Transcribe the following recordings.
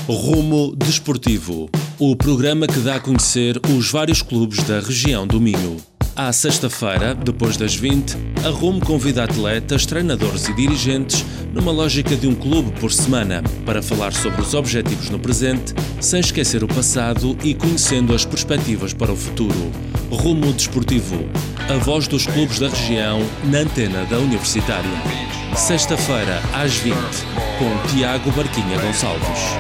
Rumo Desportivo, o programa que dá a conhecer os vários clubes da região do Minho. À sexta-feira, depois das 20, a Rumo convida atletas, treinadores e dirigentes numa lógica de um clube por semana, para falar sobre os objetivos no presente, sem esquecer o passado e conhecendo as perspectivas para o futuro. Rumo Desportivo, a voz dos clubes da região na antena da Universitária. Sexta-feira, às 20, com Tiago Barquinha Gonçalves.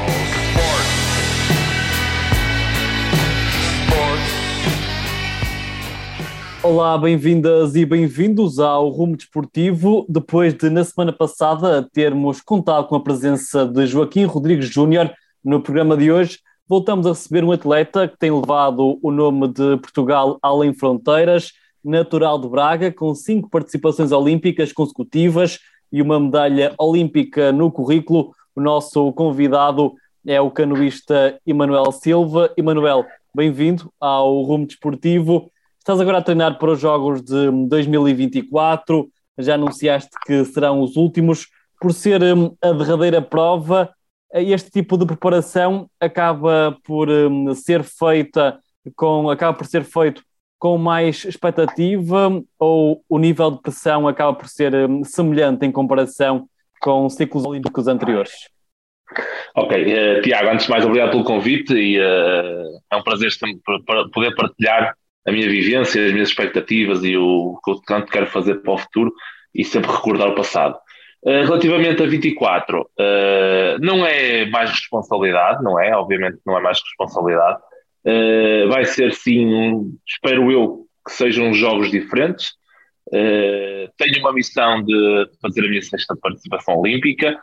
Olá, bem-vindas e bem-vindos ao Rumo Desportivo. Depois de, na semana passada, termos contado com a presença de Joaquim Rodrigues Júnior no programa de hoje, voltamos a receber um atleta que tem levado o nome de Portugal além fronteiras, natural de Braga, com 5 participações olímpicas consecutivas e uma medalha olímpica no currículo. O nosso convidado é o canoísta Emanuel Silva. Emanuel, bem-vindo ao Rumo Desportivo. Estás agora a treinar para os Jogos de 2024, já anunciaste que serão os últimos. Por ser a derradeira prova, este tipo de preparação acaba por ser feito com mais expectativa, ou o nível de pressão acaba por ser semelhante em comparação com ciclos olímpicos anteriores? Ok, Tiago, antes de mais, obrigado pelo convite e é um prazer poder partilhar a minha vivência, as minhas expectativas e o que eu tanto quero fazer para o futuro e sempre recordar o passado. Relativamente a 24, não é mais responsabilidade, não é? Obviamente não é mais responsabilidade. Vai ser sim, espero eu, que sejam jogos diferentes. Tenho uma missão de fazer a minha 6ª participação olímpica,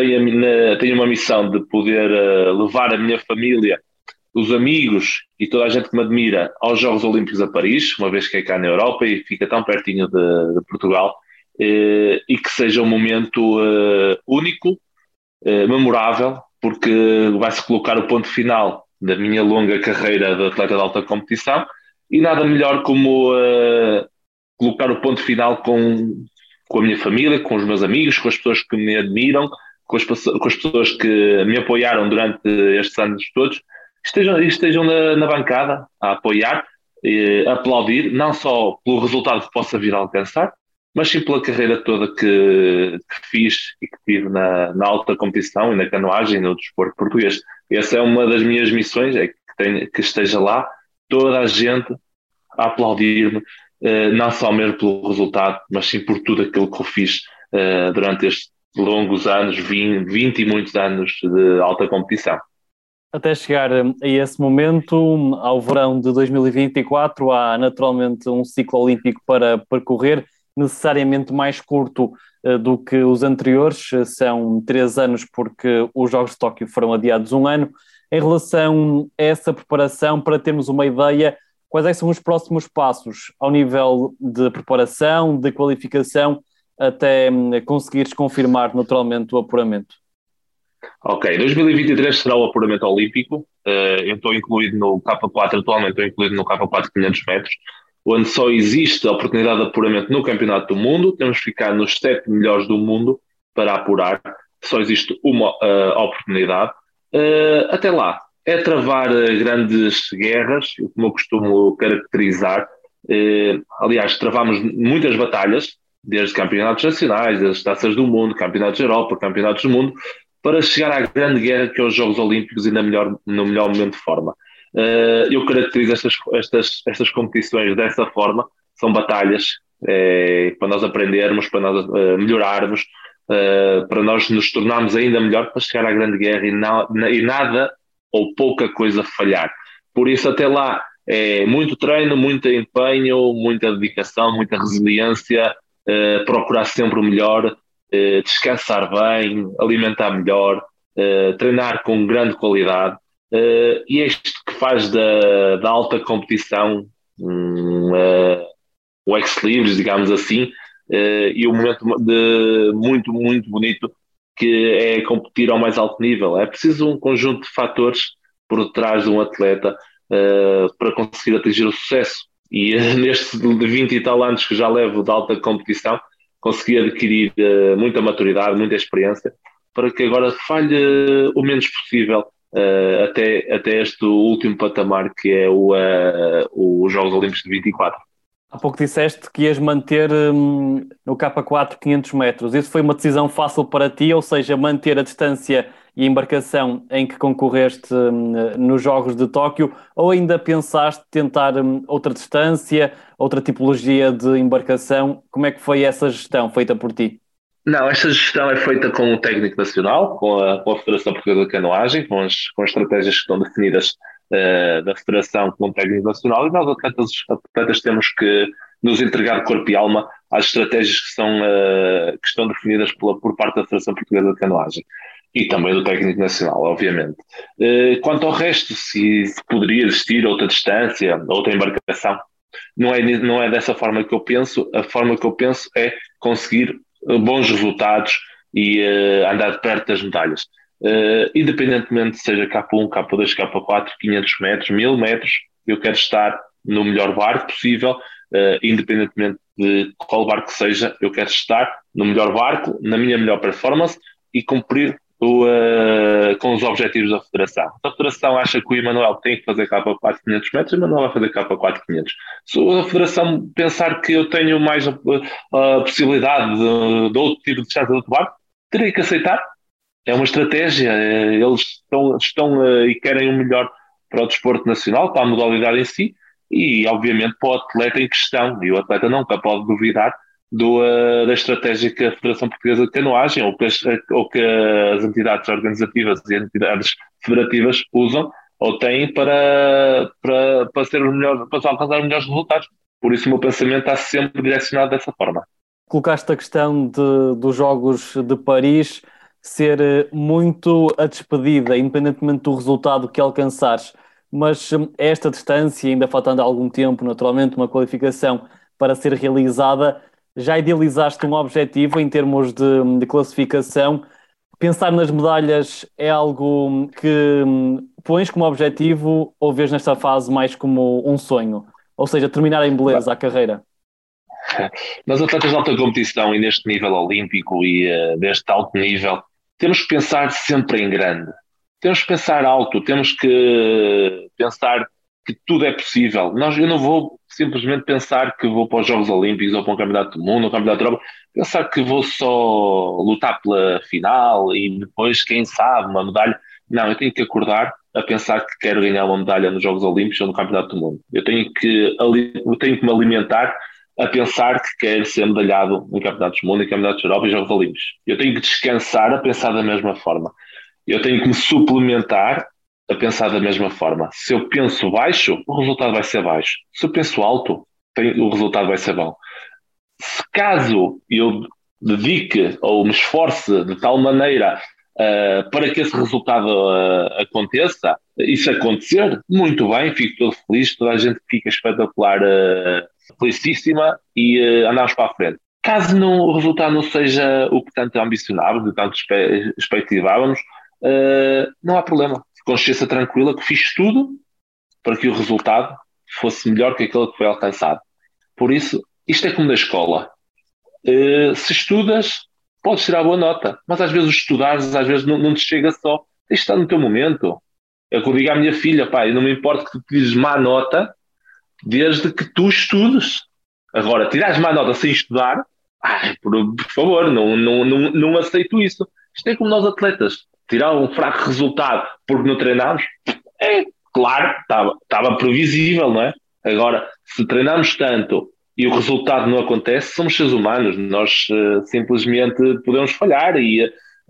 tenho uma missão de poder levar a minha família, os amigos e toda a gente que me admira aos Jogos Olímpicos a Paris, uma vez que é cá na Europa e fica tão pertinho de Portugal, e que seja um momento único, memorável, porque vai-se colocar o ponto final da minha longa carreira de atleta de alta competição, e nada melhor como colocar o ponto final com a minha família, com os meus amigos, com as pessoas que me admiram, com as pessoas que me apoiaram durante estes anos todos. Estejam na bancada a apoiar, a aplaudir, não só pelo resultado que possa vir a alcançar, mas sim pela carreira toda que fiz e que tive na alta competição e na canoagem e no desporto português. Essa é uma das minhas missões, é que esteja lá toda a gente a aplaudir-me, não só mesmo pelo resultado, mas sim por tudo aquilo que eu fiz durante estes longos anos, 20 e muitos anos de alta competição. Até chegar a esse momento, ao verão de 2024, há naturalmente um ciclo olímpico para percorrer, necessariamente mais curto do que os anteriores, são 3 anos porque os Jogos de Tóquio foram adiados 1 ano. Em relação a essa preparação, para termos uma ideia, quais são os próximos passos ao nível de preparação, de qualificação, até conseguires confirmar naturalmente o apuramento? Ok, 2023 será o apuramento olímpico. Eu estou incluído no K4, atualmente estou incluído no K4 500 metros, onde só existe a oportunidade de apuramento no Campeonato do Mundo. Temos que ficar nos 7 melhores do mundo para apurar. Só existe uma oportunidade. Até lá, é travar grandes guerras, como eu costumo caracterizar. Aliás, travamos muitas batalhas, desde campeonatos nacionais, desde taças do mundo, campeonatos da Europa, campeonatos do mundo, para chegar à grande guerra que é os Jogos Olímpicos e no melhor momento de forma. Eu caracterizo estas competições dessa forma, são batalhas para nós aprendermos, para nós melhorarmos, para nós nos tornarmos ainda melhor para chegar à grande guerra e nada ou pouca coisa falhar. Por isso até lá é muito treino, muito empenho, muita dedicação, muita resiliência, procurar sempre o melhor, descansar bem, alimentar melhor, treinar com grande qualidade, e é isto que faz da alta competição o ex-libris, digamos assim, e o momento muito, muito bonito que é competir ao mais alto nível. É preciso um conjunto de fatores por detrás de um atleta para conseguir atingir o sucesso, e nestes 20 e tal anos que já levo de alta competição, consegui adquirir muita maturidade, muita experiência, para que agora falhe o menos possível até este último patamar que é os Jogos Olímpicos de 24. Há pouco disseste que ias manter no K4 500 metros. Isso foi uma decisão fácil para ti, ou seja, manter a distância e a embarcação em que concorreste nos Jogos de Tóquio, ou ainda pensaste tentar outra distância, outra tipologia de embarcação? Como é que foi essa gestão feita por ti? Não, esta gestão é feita com o técnico nacional, com a Federação Portuguesa de Canoagem, com as estratégias que estão definidas da Federação com o técnico nacional, e nós atletas temos que nos entregar de corpo e alma às estratégias que estão definidas por parte da Federação Portuguesa de Canoagem e também do técnico nacional, obviamente. Quanto ao resto, se poderia existir outra distância, outra embarcação, não é dessa forma que eu penso. A forma que eu penso é conseguir bons resultados e andar perto das medalhas. Independentemente seja K1, K2, K4, 500 metros, 1000 metros, eu quero estar no melhor barco possível, independentemente de qual barco seja, eu quero estar no melhor barco, na minha melhor performance e cumprir com os objetivos da Federação. Se a Federação acha que o Emanuel tem que fazer K4 500 metros, o Emanuel vai fazer K4 500. Se a Federação pensar que eu tenho mais a possibilidade de outro tipo de distância de outro barco, terei que aceitar. É uma estratégia, eles estão e querem o melhor para o desporto nacional, para a modalidade em si, e obviamente para o atleta em questão, e o atleta nunca pode duvidar da estratégia que a Federação Portuguesa de Canoagem ou que as entidades organizativas e entidades federativas usam ou têm para ser para alcançar os melhores resultados. Por isso o meu pensamento está sempre direcionado dessa forma. Colocaste a questão dos Jogos de Paris ser muito a despedida, independentemente do resultado que alcançares, mas esta distância, ainda faltando algum tempo, naturalmente, uma qualificação para ser realizada, já idealizaste um objetivo em termos de classificação? Pensar nas medalhas é algo que pões como objetivo ou vês nesta fase mais como um sonho? Ou seja, terminar em beleza a carreira? Nas atletas de alta competição e neste nível olímpico e deste alto nível, temos que pensar sempre em grande. Temos que pensar alto, temos que pensar que tudo é possível. Eu não vou simplesmente pensar que vou para os Jogos Olímpicos ou para um Campeonato do Mundo ou um Campeonato da Europa, pensar que vou só lutar pela final e depois, quem sabe, uma medalha. Não, eu tenho que acordar a pensar que quero ganhar uma medalha nos Jogos Olímpicos ou no Campeonato do Mundo. Eu tenho que me alimentar a pensar que quero ser medalhado em Campeonatos do Mundo, em Campeonatos da Europa e Jogos Olímpicos. Eu tenho que descansar a pensar da mesma forma. Eu tenho que me suplementar a pensar da mesma forma. Se eu penso baixo, o resultado vai ser baixo. Se eu penso alto, o resultado vai ser bom. Se caso eu dedique ou me esforce de tal maneira para que esse resultado aconteça, isso acontecer, muito bem, fico todo feliz, toda a gente fica espetacular, felicíssima e andamos para a frente. Caso o resultado não seja o que tanto ambicionávamos, o tanto expectativávamos, não há problema. Consciência tranquila que fiz tudo para que o resultado fosse melhor que aquele que foi alcançado. Por isso, isto é como na escola. Se estudas, podes tirar boa nota, mas às vezes estudares, às vezes não te chega só. Tens de estar no teu momento. É o que eu digo à minha filha, pai, não me importa que tu tires má nota desde que tu estudes. Agora, tirares má nota sem estudar, por favor, não aceito isso. Isto é como nós atletas. Tirar um fraco resultado porque não treinámos, claro, estava previsível, não é? Agora, se treinamos tanto e o resultado não acontece, somos seres humanos, nós simplesmente podemos falhar e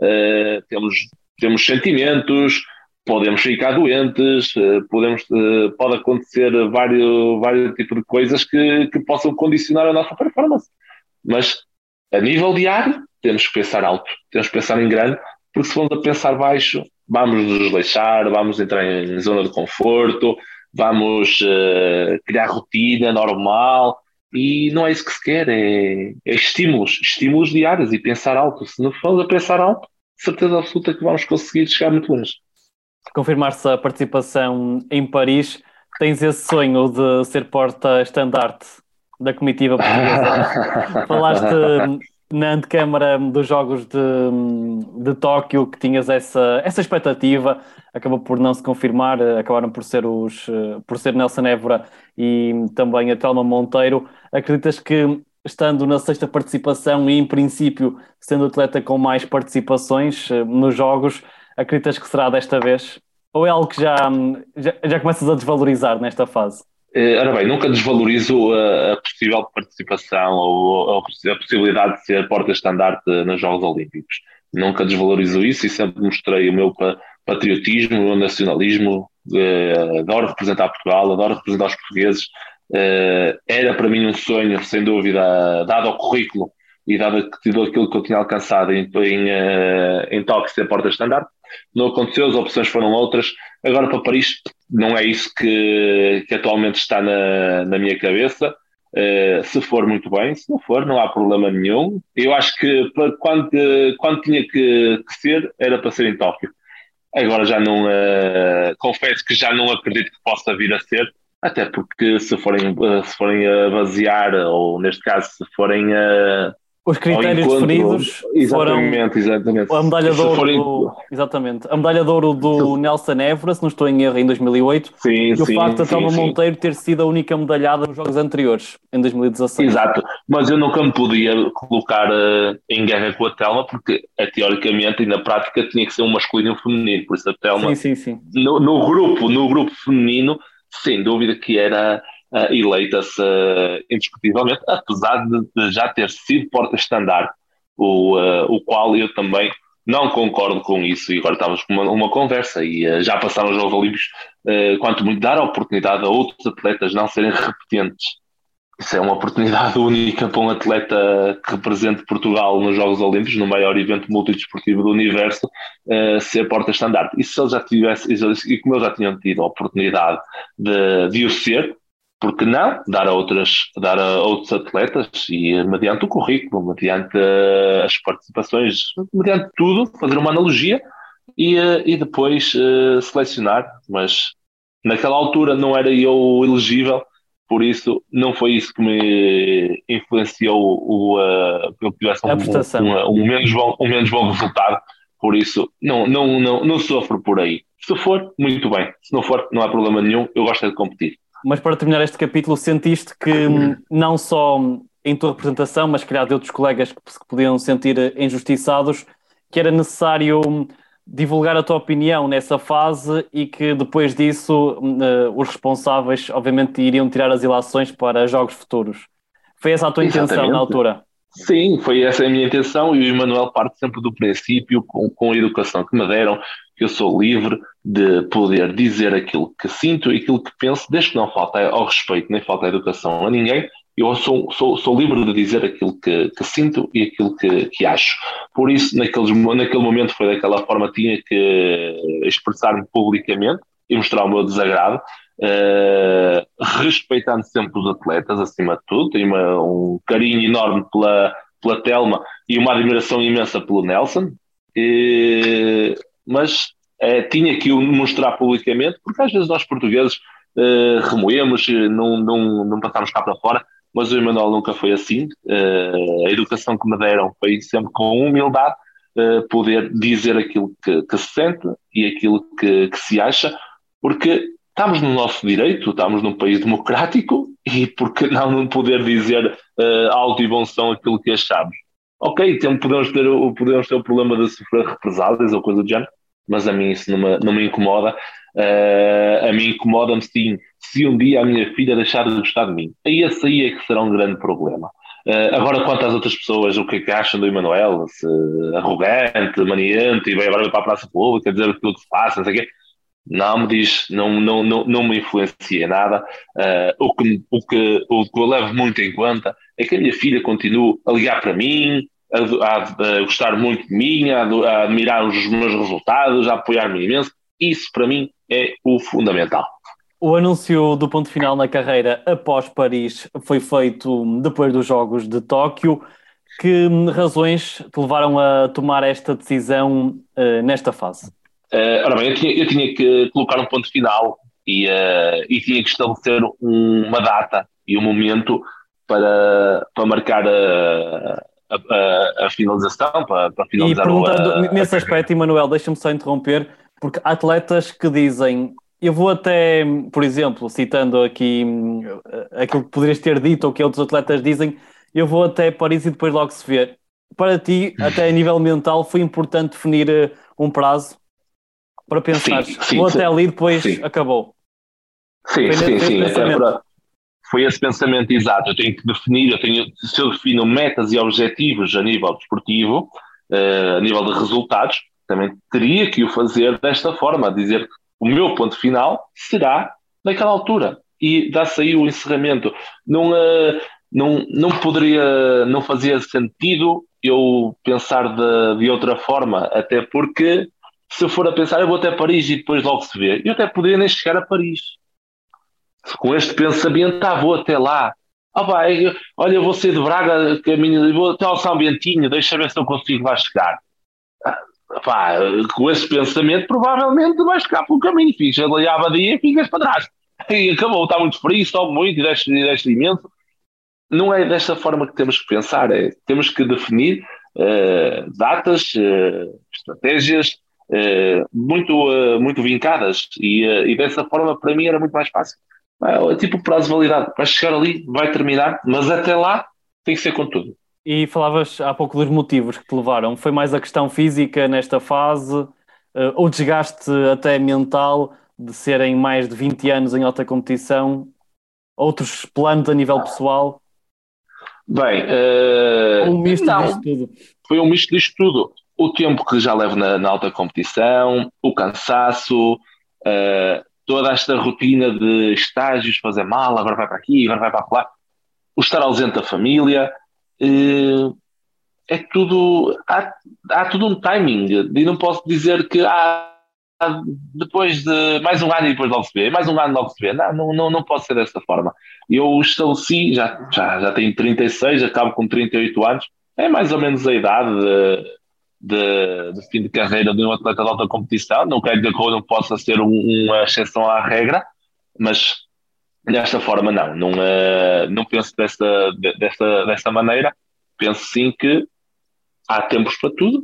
temos sentimentos, podemos ficar doentes, pode acontecer vários tipos de coisas que possam condicionar a nossa performance. Mas a nível diário, temos que pensar alto, temos que pensar em grande, porque se formos a pensar baixo, vamos nos desleixar, vamos entrar em zona de conforto, vamos criar rotina normal, e não é isso que se quer, é estímulos diários e pensar alto. Se não formos a pensar alto, certeza absoluta que vamos conseguir chegar muito longe. Confirmar-se a participação em Paris, tens esse sonho de ser porta-estandarte da comitiva portuguesa. na antecâmara dos Jogos de Tóquio que tinhas essa expectativa, acabou por não se confirmar, acabaram por ser Nelson Évora e também a Telma Monteiro. Acreditas que, estando na sexta participação e, em princípio, sendo atleta com mais participações nos Jogos, acreditas que será desta vez? Ou é algo que já começas a desvalorizar nesta fase? Ora bem, nunca desvalorizo a possível participação ou a possibilidade de ser porta-estandarte nos Jogos Olímpicos. Nunca desvalorizo isso e sempre mostrei o meu patriotismo, o meu nacionalismo. Adoro representar Portugal, adoro representar os portugueses. Era para mim um sonho, sem dúvida, dado ao currículo e dado aquilo que eu tinha alcançado em Tóquio, ser porta-estandarte. Não aconteceu, as opções foram outras. Agora para Paris não é isso que atualmente está na minha cabeça. Se for, muito bem, se não for, não há problema nenhum. Eu acho que quando tinha que ser, era para ser em Tóquio. Agora já não, confesso que já não acredito que possa vir a ser, até porque se forem a basear, ou neste caso, se forem Os ao critérios encontro. definidos foram Exatamente. a medalha de Se ouro forem, exatamente, a medalha de ouro do Nelson Évora, se não estou em erro, em 2008, sim, e o facto da Telma sim. Monteiro ter sido a única medalhada nos Jogos anteriores, em 2016. Exato, mas eu nunca me podia colocar em guerra com a Telma, porque teoricamente e na prática tinha que ser um masculino e um feminino, por isso a Telma Sim. no grupo feminino, sem dúvida que era eleita-se indiscutivelmente, apesar de já ter sido porta-estandarte, o qual eu também não concordo com isso, e agora estávamos com uma conversa e já passaram os Jogos Olímpicos, quanto muito dar a oportunidade a outros atletas não serem repetentes. Isso é uma oportunidade única para um atleta que represente Portugal nos Jogos Olímpicos, no maior evento multidesportivo do universo, ser porta-estandarte. E se ele já tivesse, e como eles já tinham tido a oportunidade de o ser, porque não dar a outros atletas e mediante o currículo, mediante as participações, mediante tudo, fazer uma analogia e depois selecionar. Mas naquela altura não era eu elegível, por isso não foi isso que me influenciou que eu tivesse A prestação. um menos bom resultado. Por isso não sofro por aí. Se for, muito bem. Se não for, não há problema nenhum. Eu gosto é de competir. Mas para terminar este capítulo, sentiste que não só em tua representação, mas se calhar de outros colegas que se podiam sentir injustiçados, que era necessário divulgar a tua opinião nessa fase e que depois disso os responsáveis obviamente iriam tirar as ilações para jogos futuros. Foi essa a tua intenção na altura? Sim, foi essa a minha intenção, e o Emanuel parte sempre do princípio, com a educação que me deram, que eu sou livre de poder dizer aquilo que sinto e aquilo que penso, desde que não falta ao respeito nem falta à educação a ninguém. Eu sou livre de dizer aquilo que sinto e aquilo que acho. Por isso, naquele momento foi daquela forma, tinha que expressar-me publicamente e mostrar o meu desagrado, respeitando sempre os atletas acima de tudo. Tenho um carinho enorme pela Telma e uma admiração imensa pelo Nelson, mas tinha que o mostrar publicamente, porque às vezes nós portugueses remoemos, não passamos cá para fora, mas o Emanuel nunca foi assim. A educação que me deram foi sempre com humildade, poder dizer aquilo que se sente e aquilo que se acha, porque estamos no nosso direito, estamos num país democrático, e por que não poder dizer alto e bom som aquilo que achamos? Ok, podemos ter o problema de sofrer represálias ou coisa do género, mas a mim isso não me incomoda. A mim incomoda-me, sim, se um dia a minha filha deixar de gostar de mim. Aí esse aí é que será um grande problema. Agora, quanto às outras pessoas, o que é que acham do Emanuel? Se arrogante, maniante, e vai agora para a praça pública dizer aquilo que se passa, não sei o quê. Não me diz, não me influencia nada. O que eu levo muito em conta é que a minha filha continua a ligar para mim, a gostar muito de mim, a admirar os meus resultados, a apoiar-me imenso. Isso para mim é o fundamental. O anúncio do ponto final na carreira após Paris foi feito depois dos Jogos de Tóquio. Que razões te levaram a tomar esta decisão nesta fase? Ora bem, eu tinha que colocar um ponto final e tinha que estabelecer uma data e um momento para marcar a finalização, para E finalizar perguntando nesse aspecto, Emanuel, deixa-me só interromper, porque há atletas que dizem, eu vou até, por exemplo, citando aqui aquilo que poderias ter dito ou que outros atletas dizem, eu vou até Paris e depois logo se vê. Para ti, até a nível mental, foi importante definir um prazo para pensar, vou até ali e depois sim. acabou. Sim, foi esse pensamento exato. Eu tenho que definir, se eu defino metas e objetivos a nível desportivo, a nível de resultados, também teria que o fazer desta forma, dizer que o meu ponto final será naquela altura. E dá-se aí o encerramento. Não poderia, não fazia sentido eu pensar de outra forma, até porque se eu for a pensar, eu vou até Paris e depois logo se vê. Eu até poderia nem chegar a Paris. Com este pensamento, vou até lá. Olha, eu vou sair de Braga, caminho, vou até ao São Bentinho, deixa ver se eu consigo lá chegar. Com esse pensamento, provavelmente vais ficar pelo caminho, ficas ali à abadia e ficas para trás. E acabou, está muito frio, sobe muito e desce imenso. Não é desta forma que temos que pensar, temos que definir datas, estratégias muito vincadas e dessa forma para mim era muito mais fácil. É tipo prazo de validade, vai chegar ali, vai terminar, mas até lá tem que ser com tudo. E falavas há pouco dos motivos que te levaram. Foi mais a questão física nesta fase, ou desgaste até mental de serem mais de 20 anos em alta competição, outros planos a nível pessoal? Bem, Ou um misto não, disto tudo? foi um misto disto tudo. O tempo que já levo na alta competição, o cansaço, toda esta rotina de estágios, fazer mal, agora vai para aqui, agora vai para lá, o estar ausente da família, é tudo, há tudo um timing, e não posso dizer que depois de mais um ano e depois logo se vê, mais um ano logo se vê, não pode ser dessa forma. Eu estabeleci, já tenho 36, acabo com 38 anos, é mais ou menos a idade de fim de carreira de um atleta de alta competição, não quero dizer que eu não possa ser uma exceção à regra, mas desta forma não penso desta maneira, penso sim que há tempos para tudo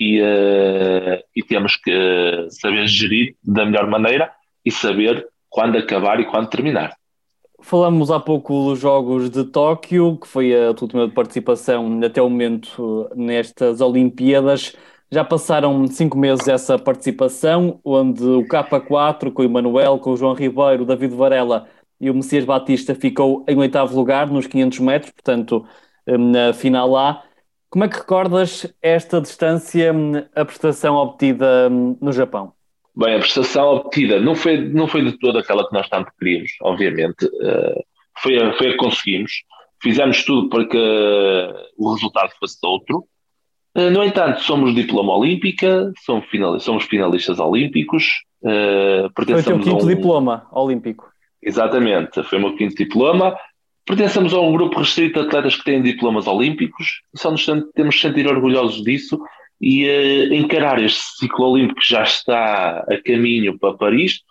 e temos que saber gerir da melhor maneira e saber quando acabar e quando terminar. Falamos há pouco dos Jogos de Tóquio, que foi a tua última participação até o momento nestas Olimpíadas. Já passaram 5 meses essa participação, onde o K4, com o Emanuel, com o João Ribeiro, o David Varela e o Messias Batista ficou em 8º lugar nos 500 metros, portanto, na final A. Como é que recordas esta distância, a prestação obtida no Japão? Bem, a prestação obtida não foi de toda aquela que nós tanto queríamos, obviamente. Foi a que conseguimos. Fizemos tudo para que o resultado fosse outro. No entanto, somos diploma olímpica, somos finalistas olímpicos. Foi o teu quinto diploma olímpico. Exatamente, foi o meu quinto diploma. Pertencemos a um grupo restrito de atletas que têm diplomas olímpicos. Só temos de sentir orgulhosos disso e encarar este ciclo olímpico que já está a caminho para Paris,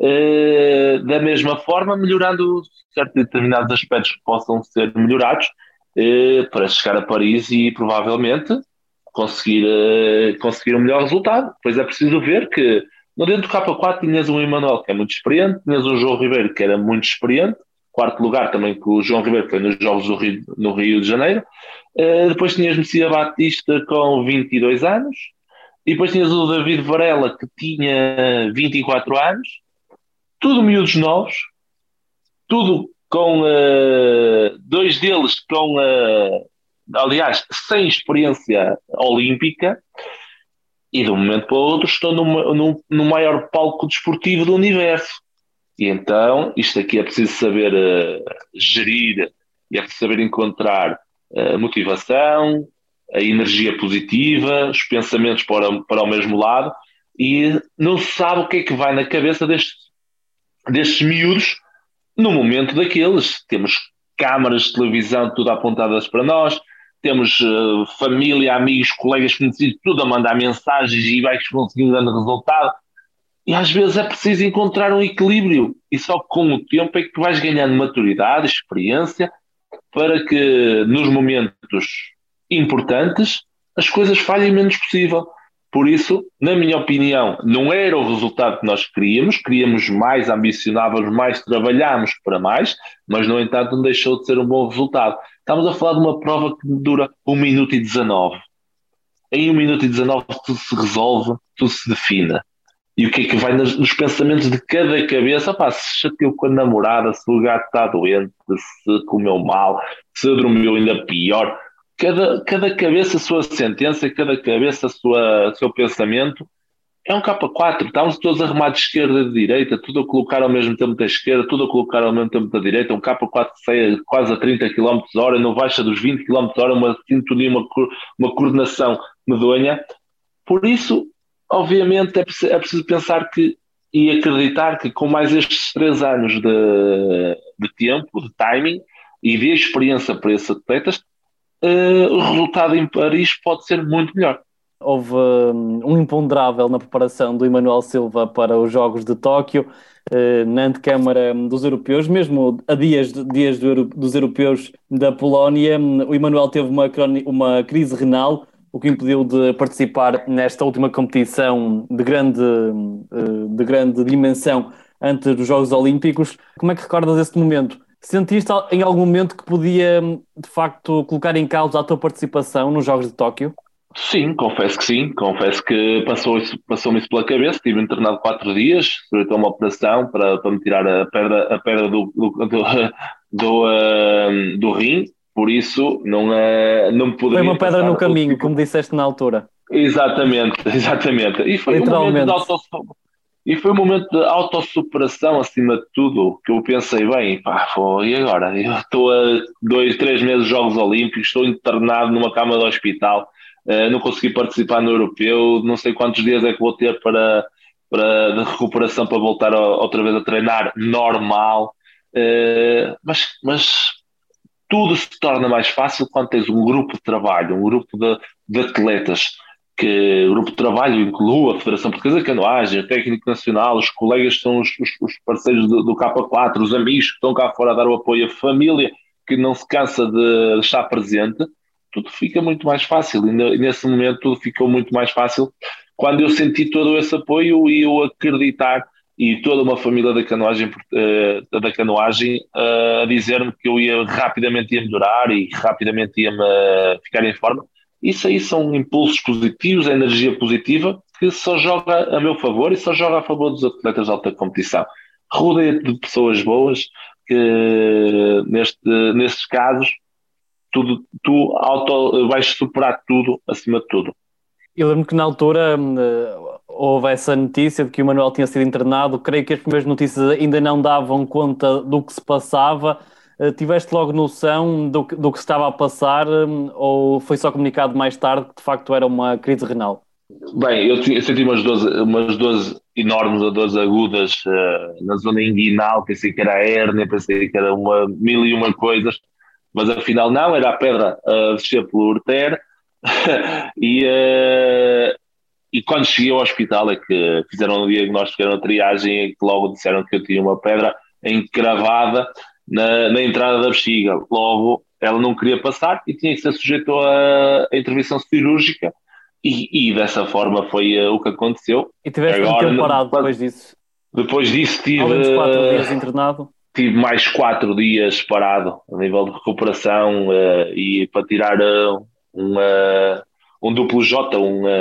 da mesma forma, melhorando certos determinados aspectos que possam ser melhorados para chegar a Paris e provavelmente conseguir um melhor resultado. Pois é preciso ver que no dentro do K4 tinhas um Emanuel que é muito experiente, tinhas um João Ribeiro que era muito experiente, quarto lugar também com o João Ribeiro, que foi nos Jogos no Rio de Janeiro. Depois tinhas Messias Batista com 22 anos, e depois tinhas o David Varela que tinha 24 anos, tudo miúdos novos, tudo com dois deles aliás, sem experiência olímpica, e de um momento para o outro estão no maior palco desportivo do universo. E então, isto aqui é preciso saber gerir e é preciso saber encontrar a motivação, a energia positiva, os pensamentos para o mesmo lado, e não se sabe o que é que vai na cabeça destes miúdos no momento daqueles. Temos câmaras de televisão tudo apontadas para nós, temos família, amigos, colegas conhecidos, tudo a mandar mensagens e vais conseguindo grande resultado. E às vezes é preciso encontrar um equilíbrio, e só com o tempo é que tu vais ganhando maturidade, experiência, para que nos momentos importantes, as coisas falhem o menos possível. Por isso, na minha opinião, não era o resultado que nós queríamos mais, ambicionávamos mais, trabalhámos para mais, mas, no entanto, não deixou de ser um bom resultado. Estamos a falar de uma prova que dura 1 minuto e 19. Em 1 minuto e 19 tudo se resolve, tudo se define. E o que é que vai nos pensamentos de cada cabeça? Opá, se chateou com a namorada, se o gato está doente, se comeu mal, se dormiu ainda pior. Cada cabeça a sua sentença, cada cabeça o seu pensamento. É um K4, estamos todos arrumados de esquerda e de direita, tudo a colocar ao mesmo tempo da esquerda, tudo a colocar ao mesmo tempo da direita, um K4 que sai quase a 30 km/h, não baixa dos 20 km/h, uma sintonia, uma coordenação medonha. Por isso, obviamente, é preciso pensar e acreditar que com mais estes 3 anos de tempo, de timing e de experiência para esses atletas, o resultado em Paris pode ser muito melhor. Houve um imponderável na preparação do Emanuel Silva para os Jogos de Tóquio, na antecâmara dos europeus, mesmo a dias dos europeus da Polónia. O Emanuel teve uma crise renal, o que impediu de participar nesta última competição de grande dimensão antes dos Jogos Olímpicos. Como é que recordas esse momento? Sentiste em algum momento que podia, de facto, colocar em causa a tua participação nos Jogos de Tóquio? Sim, confesso que sim. Confesso que passou-me isso pela cabeça. Estive internado 4 dias, sujeito a uma operação para me tirar a pedra do rim. Por isso, não poderia. Foi uma pedra no caminho, como disseste na altura. Exatamente. E foi um momento de autossuperação, acima de tudo, que eu pensei, bem, e agora? Eu estou a 2-3 meses de Jogos Olímpicos, estou internado numa cama de hospital, não consegui participar no Europeu, não sei quantos dias é que vou ter de recuperação para voltar outra vez a treinar normal, mas tudo se torna mais fácil quando tens um grupo de trabalho, um grupo de atletas, que o grupo de trabalho inclui a Federação Portuguesa de Canoagem, o técnico nacional, os colegas que são os parceiros do K4, os amigos que estão cá fora a dar o apoio, a família que não se cansa de estar presente, tudo fica muito mais fácil. E nesse momento tudo ficou muito mais fácil quando eu senti todo esse apoio e eu acreditar, e toda uma família da canoagem a dizer-me que eu rapidamente ia melhorar e rapidamente ia ficar em forma. Isso aí são impulsos positivos, a energia positiva que só joga a meu favor e só joga a favor dos atletas de alta competição. Rodeia-te de pessoas boas que nestes casos tu vais superar tudo acima de tudo. Eu lembro que na altura houve essa notícia de que o Manuel tinha sido internado. Creio que as primeiras notícias ainda não davam conta do que se passava. Tiveste logo noção do que se estava a passar, ou foi só comunicado mais tarde que de facto era uma crise renal? Bem, eu senti umas dores enormes, dores agudas na zona inguinal. Pensei que era a hérnia, pensei que era mil e uma coisas, mas afinal não, era a pedra a descer pelo ureter. E quando cheguei ao hospital é que fizeram o diagnóstico, fizeram a triagem, e que logo disseram que eu tinha uma pedra encravada na entrada da bexiga. Logo, ela não queria passar e tinha que ser sujeito à intervenção cirúrgica, e dessa forma foi o que aconteceu. E tiveste um tempo parado depois disso? Depois disso tive... Além dos 4 dias internado? Tive mais 4 dias parado a nível de recuperação, e para tirar um duplo J,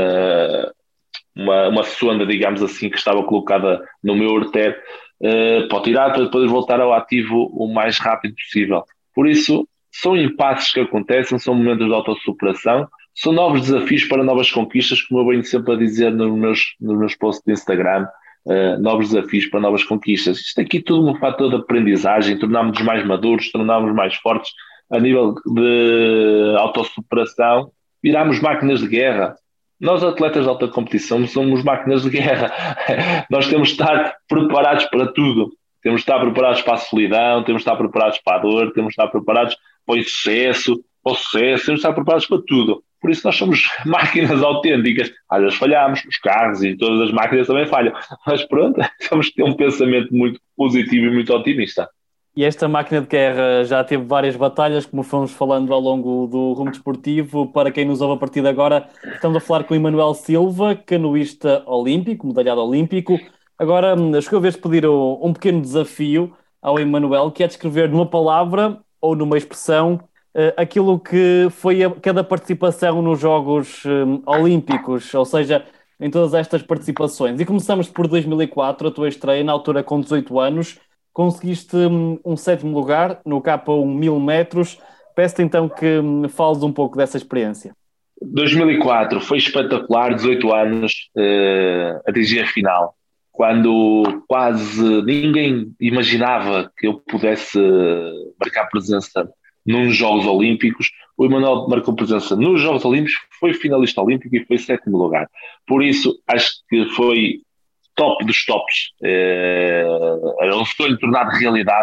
uma sonda, digamos assim, que estava colocada no meu ureter, para tirar, para depois voltar ao ativo o mais rápido possível. Por isso, são impasses que acontecem, são momentos de autossuperação, são novos desafios para novas conquistas, como eu venho sempre a dizer nos meus posts de Instagram. Novos desafios para novas conquistas. Isto aqui tudo um fator de aprendizagem, tornámos-nos mais maduros, tornámos-nos mais fortes a nível de autossuperação, virámos máquinas de guerra. Nós, atletas de alta competição, somos máquinas de guerra. Nós temos de estar preparados para tudo. Temos de estar preparados para a solidão, temos de estar preparados para a dor, temos de estar preparados para o insucesso, para o sucesso, temos de estar preparados para tudo. Por isso nós somos máquinas autênticas. Às vezes falhamos, os carros e todas as máquinas também falham. Mas pronto, temos que ter um pensamento muito positivo e muito otimista. E esta máquina de guerra já teve várias batalhas, como fomos falando ao longo do rumo desportivo. Para quem nos ouve a partir de agora, estamos a falar com o Emanuel Silva, canoísta olímpico, medalhado olímpico. Agora, chegou a vez de pedir um pequeno desafio ao Emanuel, que é descrever numa palavra ou numa expressão aquilo que foi cada participação nos Jogos Olímpicos, ou seja, em todas estas participações. E começamos por 2004, a tua estreia, na altura com 18 anos. Conseguiste um sétimo lugar no K1 1000 metros. Peço-te então que fales um pouco dessa experiência. 2004 foi espetacular, 18 anos, atingi a final, quando quase ninguém imaginava que eu pudesse marcar presença nos Jogos Olímpicos. O Emanuel marcou presença nos Jogos Olímpicos, foi finalista olímpico e foi sétimo lugar. Por isso, acho que foi top dos tops. Era um sonho tornado realidade.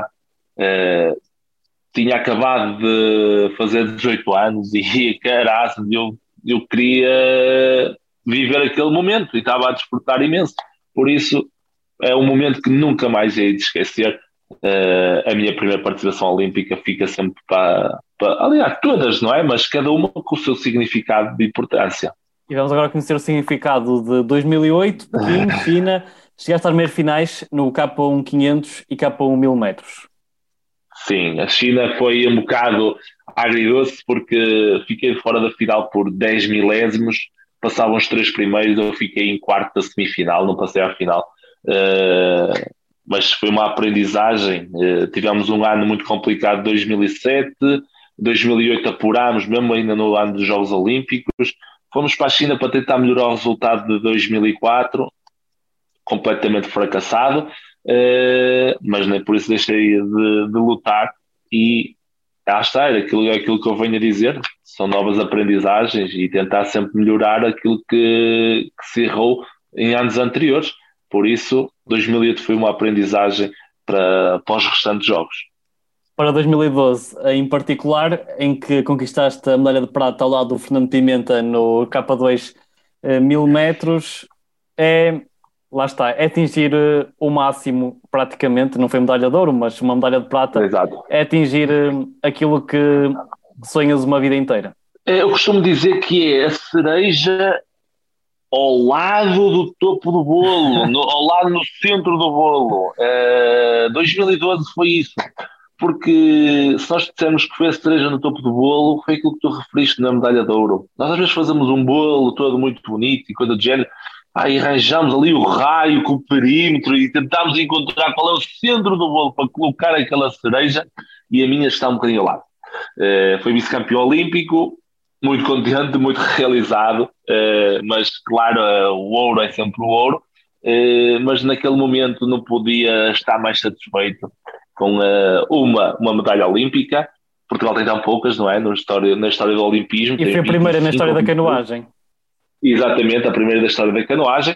Tinha acabado de fazer 18 anos e, caraças, eu queria viver aquele momento e estava a desfrutar imenso. Por isso, é um momento que nunca mais hei de esquecer. A minha primeira participação olímpica fica sempre aliás, todas, não é? Mas cada uma com o seu significado de importância. E vamos agora conhecer o significado de 2008, Pequim, China. Chegaste às meias finais no K1 500 e K1 1000 metros. Sim, a China foi um bocado agridoce porque fiquei fora da final por 10 milésimos. Passavam os 3 primeiros, eu fiquei em quarto da semifinal, não passei à final. Mas foi uma aprendizagem. Tivemos um ano muito complicado, 2007, 2008 apurámos, mesmo ainda no ano dos Jogos Olímpicos. Fomos para a China para tentar melhorar o resultado de 2004, completamente fracassado, mas nem por isso deixei de lutar. E está, é aquilo que eu venho a dizer, são novas aprendizagens e tentar sempre melhorar aquilo que se errou em anos anteriores. Por isso, 2008 foi uma aprendizagem para os restantes jogos. Para 2012, em particular, em que conquistaste a medalha de prata ao lado do Fernando Pimenta no K2 1000 metros, lá está, é atingir o máximo praticamente, não foi medalha de ouro, mas uma medalha de prata. Exato. É atingir aquilo que sonhas uma vida inteira. Eu costumo dizer que é a cereja ao lado do topo do bolo, ao lado no centro do bolo. 2012 foi isso. Porque se nós dissermos que foi a cereja no topo do bolo, foi aquilo que tu referiste na medalha de ouro. Nós às vezes fazemos um bolo todo muito bonito e coisa do género, e arranjamos ali o raio com o perímetro e tentámos encontrar qual é o centro do bolo para colocar aquela cereja, e a minha está um bocadinho ao lado. Foi vice-campeão olímpico, muito contente, muito realizado, mas claro, o ouro é sempre o ouro, mas naquele momento não podia estar mais satisfeito com uma medalha olímpica. Portugal tem tão poucas, não é? Na história do olimpismo. E foi a primeira na história da canoagem. Exatamente, a primeira da história da canoagem.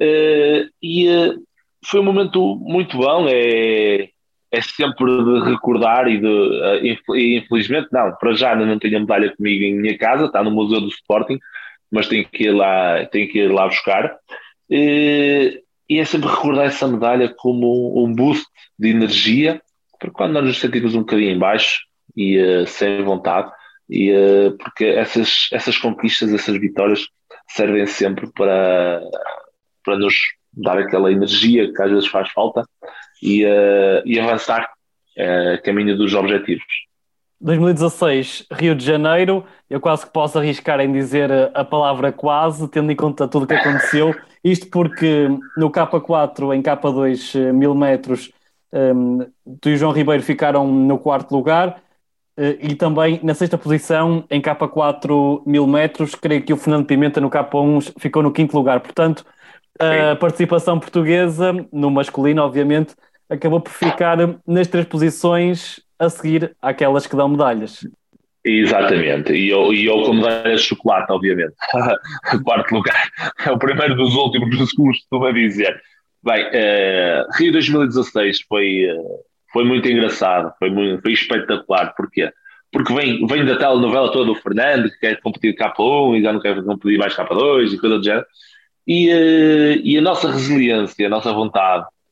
Foi um momento muito bom. É sempre de recordar e infelizmente, não, para já não tenho a medalha comigo em minha casa, está no Museu do Sporting, mas tenho que ir lá buscar. E é sempre recordar essa medalha como um boost de energia, porque quando nós nos sentimos um bocadinho em baixo e sem vontade, porque essas conquistas, essas vitórias servem sempre para nos dar aquela energia que às vezes faz falta e avançar caminho dos objetivos. 2016, Rio de Janeiro, eu quase que posso arriscar em dizer a palavra quase, tendo em conta tudo o que aconteceu, isto porque no K4, em K2 1000 metros, tu e o João Ribeiro ficaram no quarto lugar, e também na sexta posição, em K4 1000 metros, creio que o Fernando Pimenta no K1 ficou no quinto lugar. Portanto, a participação portuguesa, no masculino, obviamente, acabou por ficar nas 3 posições a seguir àquelas que dão medalhas. Exatamente, e eu com medalhas de chocolate, obviamente. Quarto lugar, é o primeiro dos últimos, dos que costuma dizer. Bem, Rio 2016 foi muito engraçado, foi espetacular. Porquê? Porque vem da telenovela toda do Fernando, que quer competir K1 e já não quer competir mais K2 e coisa do género. E a nossa resiliência, a nossa vontade,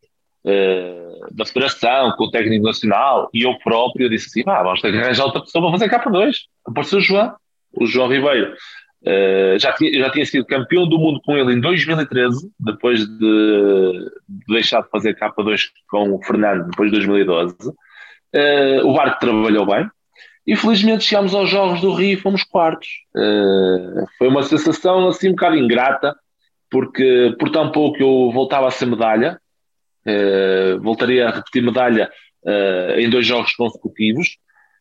da Federação, com o técnico nacional, e eu próprio disse assim, vamos ter que arranjar outra pessoa para fazer K2. Apareceu o João Ribeiro. Já tinha sido campeão do mundo com ele em 2013, depois de deixar de fazer K2 com o Fernando, depois de 2012. O barco trabalhou bem. E felizmente chegámos aos Jogos do Rio e fomos quartos. Foi uma sensação assim um bocado ingrata, porque por tão pouco eu voltava a ser medalha. Voltaria a repetir medalha em 2 jogos consecutivos.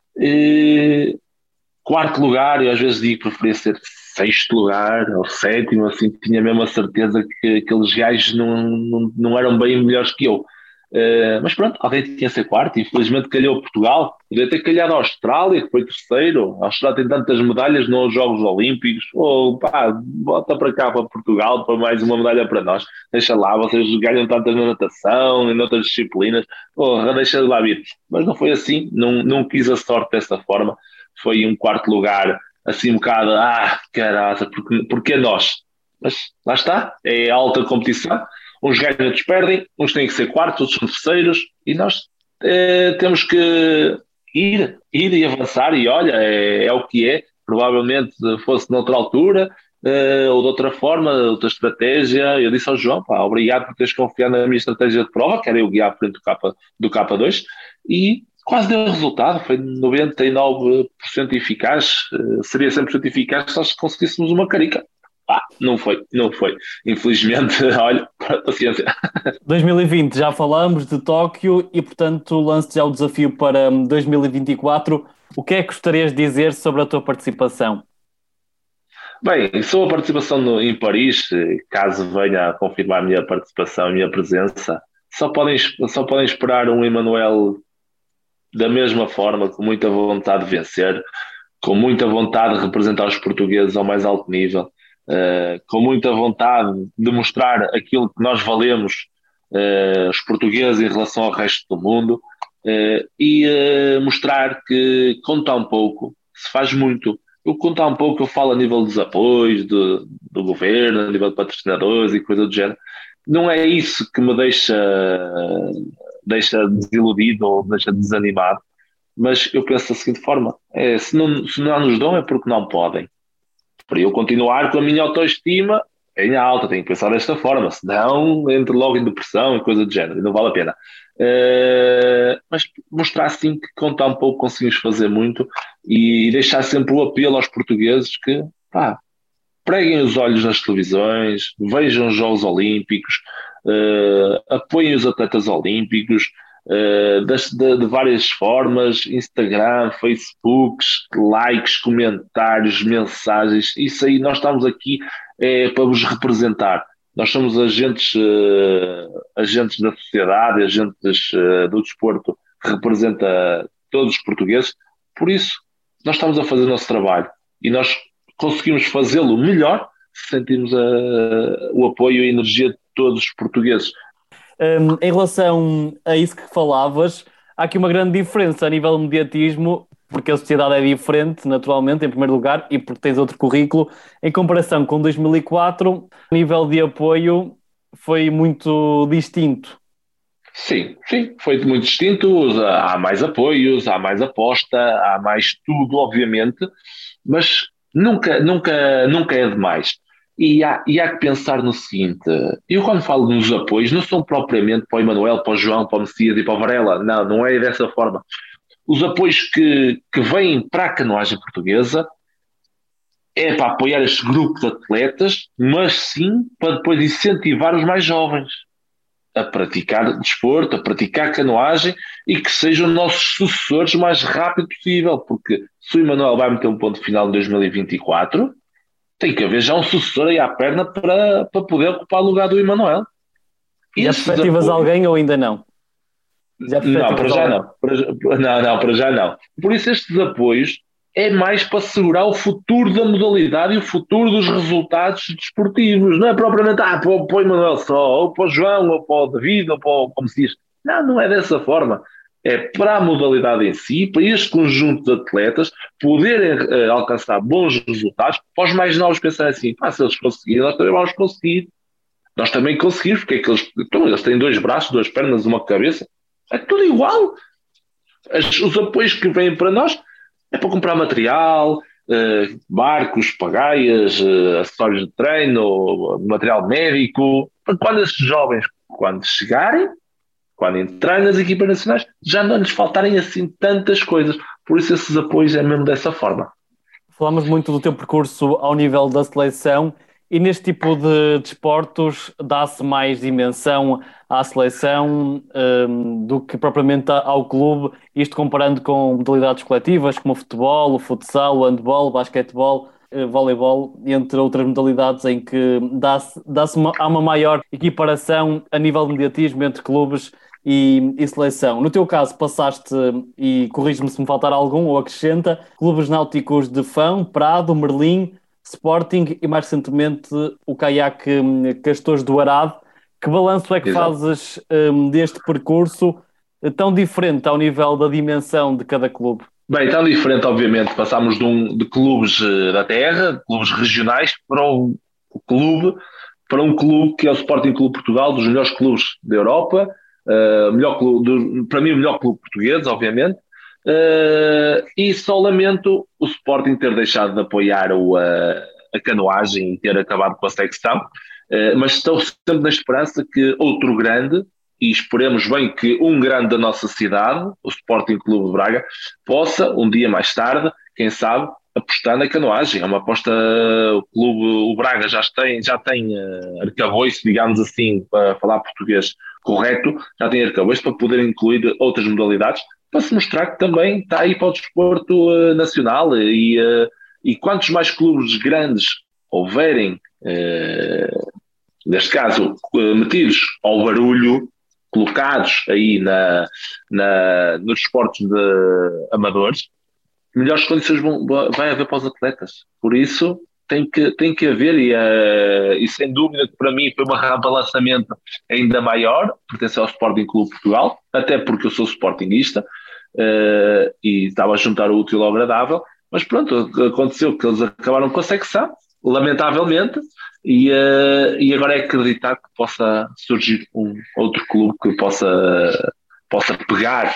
Quarto lugar, eu às vezes digo que preferia ser 6º lugar ou 7º, assim, tinha mesmo a certeza que aqueles gajos não eram bem melhores que eu. Mas pronto, alguém tinha que ser quarto, e infelizmente calhou Portugal. Podia ter calhado a Austrália, que foi 3º. A Austrália tem tantas medalhas nos Jogos Olímpicos. Bota para cá, para Portugal, para mais uma medalha para nós. Deixa lá, vocês ganham tantas na natação e noutras disciplinas. Deixa lá vir. Mas não foi assim, não quis a sorte dessa forma. Foi um 4º lugar, assim um bocado, caraca, porque nós? Mas lá está, é alta competição. Uns ganham, outros perdem, uns têm que ser quartos, outros são terceiros, e nós temos que ir e avançar, e olha, é o que é. Provavelmente fosse noutra altura, ou de outra forma, outra estratégia. Eu disse ao João, obrigado por teres confiado na minha estratégia de prova, que era eu guiar frente do K2, e quase deu resultado, foi 99% eficaz. Seria 100% eficaz só se conseguíssemos uma carica. Não foi. Infelizmente, olha, paciência. 2020, já falamos de Tóquio e, portanto, lanço já o desafio para 2024. O que é que gostarias de dizer sobre a tua participação? Bem, sobre a participação em Paris, caso venha a confirmar a minha participação, a minha presença, só podem esperar um Emanuel da mesma forma, com muita vontade de vencer, com muita vontade de representar os portugueses ao mais alto nível, com muita vontade de mostrar aquilo que nós valemos, os portugueses, em relação ao resto do mundo, e mostrar que com tão pouco se faz muito. Com tão pouco eu falo a nível dos apoios do governo, a nível de patrocinadores e coisa do género. Não é isso que me deixa desiludido ou deixa desanimado, mas eu penso da seguinte forma: se não nos dão é porque não podem. Para eu continuar com a minha autoestima em alta, tenho que pensar desta forma, senão entro logo em depressão e coisa do género, e não vale a pena. Mas mostrar sim que com tão pouco conseguimos fazer muito, e deixar sempre o apelo aos portugueses que preguem os olhos nas televisões, vejam os Jogos Olímpicos, apoiem os atletas olímpicos, de várias formas: Instagram, Facebook, likes, comentários, mensagens. Isso aí, nós estamos aqui para vos representar. Nós somos agentes da sociedade, agentes do desporto, que representa todos os portugueses. Por isso, nós estamos a fazer o nosso trabalho, e nós conseguimos fazê-lo melhor se sentirmos o apoio e a energia de todos os portugueses. Em relação a isso que falavas, há aqui uma grande diferença a nível de mediatismo, porque a sociedade é diferente, naturalmente, em primeiro lugar, e porque tens outro currículo. Em comparação com 2004, o nível de apoio foi muito distinto. Sim, foi muito distinto. Há mais apoios, há mais aposta, há mais tudo, obviamente, mas nunca é demais. E há que pensar no seguinte: eu quando falo nos apoios, não são propriamente para o Emanuel, para o João, para o Messias e para o Varela, não é dessa forma. Os apoios que vêm para a canoagem portuguesa é para apoiar este grupo de atletas, mas sim para depois incentivar os mais jovens a praticar desporto, a praticar canoagem, e que sejam nossos sucessores o mais rápido possível, porque se o Emanuel vai meter um ponto final em 2024, tem que haver já um sucessor aí à perna para poder ocupar o lugar do Emanuel. Já perspectivas alguém ou ainda não? Não, para já não. Para já não. Por isso estes apoios é mais para segurar o futuro da modalidade e o futuro dos resultados desportivos. Não é propriamente para o Emanuel só, ou para o João, ou para o David, ou para o, como se diz. Não é dessa forma. É para a modalidade em si, para este conjunto de atletas poderem alcançar bons resultados, para os mais novos pensarem assim: se eles conseguirem, nós também vamos conseguir. Nós também conseguimos, porque é que eles têm 2 braços, 2 pernas, uma cabeça, é tudo igual. Os apoios que vêm para nós é para comprar material, barcos, pagaias, acessórios de treino, material médico, para quando esses jovens, quando chegarem, quando entrarem nas equipas nacionais, já não lhes faltarem assim tantas coisas. Por isso esses apoios é mesmo dessa forma. Falamos muito do teu percurso ao nível da seleção e neste tipo de desportos dá-se mais dimensão à seleção do que propriamente ao clube, isto comparando com modalidades coletivas como o futebol, o futsal, o handball, o basquetebol, voleibol, entre outras modalidades em que há uma maior equiparação a nível de mediatismo entre clubes e seleção. No teu caso, passaste, e corrige-me se me faltar algum, ou acrescenta, clubes náuticos de Fão, Prado, Merlim, Sporting e mais recentemente o Caiaque Castores do Arado. Que balanço é que Exato. fazes deste percurso tão diferente ao nível da dimensão de cada clube? Bem, tão diferente, obviamente, passámos de clubes da terra, clubes regionais, para um clube que é o Sporting Clube Portugal, dos melhores clubes da Europa, melhor clube, para mim o melhor clube português, obviamente, e só lamento o Sporting ter deixado de apoiar a canoagem e ter acabado com a secção, mas estou sempre na esperança que outro grande, e esperemos bem que um grande da nossa cidade, o Sporting Clube de Braga, possa, um dia mais tarde, quem sabe, apostar na canoagem. É uma aposta, o Braga já tem arcabouço, digamos assim, para falar português correto, já tem arcabouço para poder incluir outras modalidades, para se mostrar que também está aí para o desporto nacional e quantos mais clubes grandes houverem, neste caso, metidos ao barulho, colocados aí nos esportes de amadores, melhores condições vai haver para os atletas. Por isso, tem que haver, e sem dúvida que para mim foi um rampa de lançamento ainda maior, pertence ao Sporting Clube Portugal, até porque eu sou sportinguista, e estava a juntar o útil ao agradável, mas pronto, aconteceu que eles acabaram com a secção, lamentavelmente, e agora é acreditar que possa surgir um outro clube que possa pegar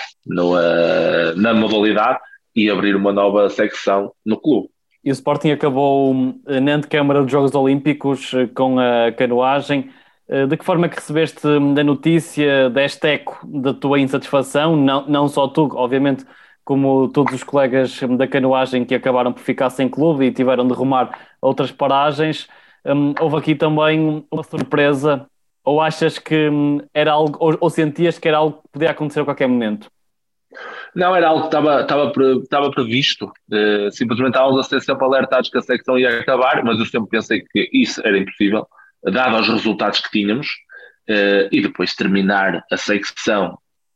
na modalidade e abrir uma nova secção no clube. E o Sporting acabou na antecâmara dos Jogos Olímpicos com a canoagem. De que forma é que recebeste a notícia deste eco da tua insatisfação? Não só tu, obviamente, como todos os colegas da canoagem que acabaram por ficar sem clube e tiveram de rumar a outras paragens. Houve aqui também uma surpresa, ou achas que era algo, ou sentias que era algo que podia acontecer a qualquer momento? Não, era algo que estava previsto. Simplesmente estávamos a ser sempre alertados que a secção ia acabar, mas eu sempre pensei que isso era impossível, dado os resultados que tínhamos, e depois terminar a secção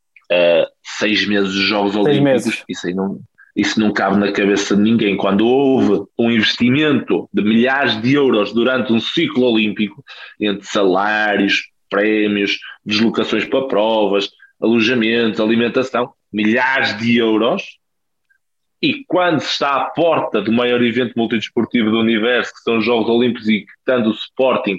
6 meses de Jogos Olímpicos, isso não cabe na cabeça de ninguém. Quando houve um investimento de milhares de euros durante um ciclo olímpico, entre salários, prémios, deslocações para provas, alojamentos, alimentação, milhares de euros, e quando se está à porta do maior evento multidesportivo do universo, que são os Jogos Olímpicos, e que tanto o Sporting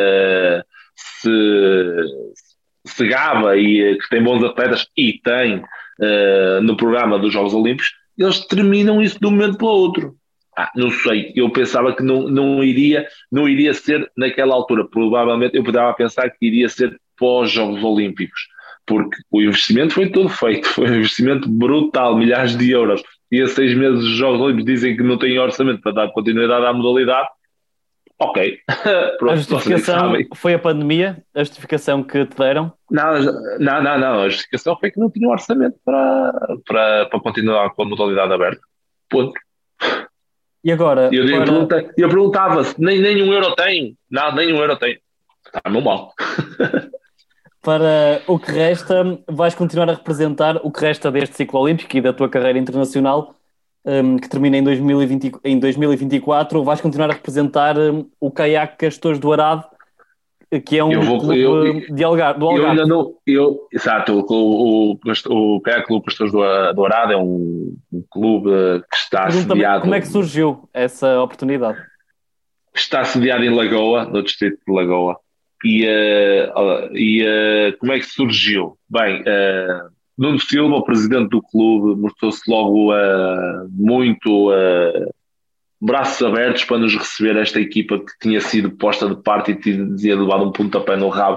se gaba e que tem bons atletas e tem no programa dos Jogos Olímpicos, eles terminam isso de um momento para o outro. Não sei, eu pensava que não iria ser naquela altura, provavelmente eu podia pensar que iria ser pós-Jogos Olímpicos, porque o investimento foi todo feito, foi um investimento brutal, milhares de euros, e a 6 meses dos Jogos Olímpicos dizem que não têm orçamento para dar continuidade à modalidade. Ok. Pronto, a justificação foi a pandemia? A justificação que te deram? Não. A justificação foi que não tinha orçamento para continuar com a modalidade aberta. Ponto. E agora? Eu perguntava se nem 1 euro tem. Não, nem 1 euro tem. Está-me mal. Para o que resta, vais continuar a representar o que resta deste ciclo olímpico e da tua carreira internacional, que termina em 2024, vais continuar a representar o Caiaque Castores do Arado, que é um clube do Algarve. Eu ainda não... Exato, o Caiaque Clube Castores do Arado é um clube que está sediado... Como é que surgiu essa oportunidade? Está sediado em Lagoa, no distrito de Lagoa. Como é que surgiu? Bem, Nuno Silva, o presidente do clube, mostrou-se logo muito braços abertos para nos receber esta equipa que tinha sido posta de parte e tinha levado um pontapé no rabo